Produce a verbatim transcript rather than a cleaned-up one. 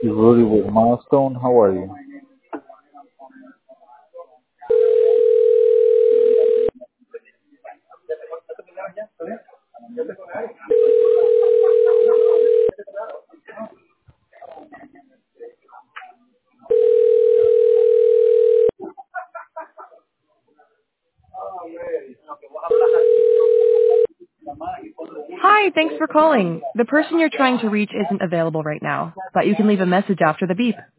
Rudy with Milestone. How are you? Hi, thanks for calling. The person you're trying to reach isn't available right now, but you can leave a message after the beep.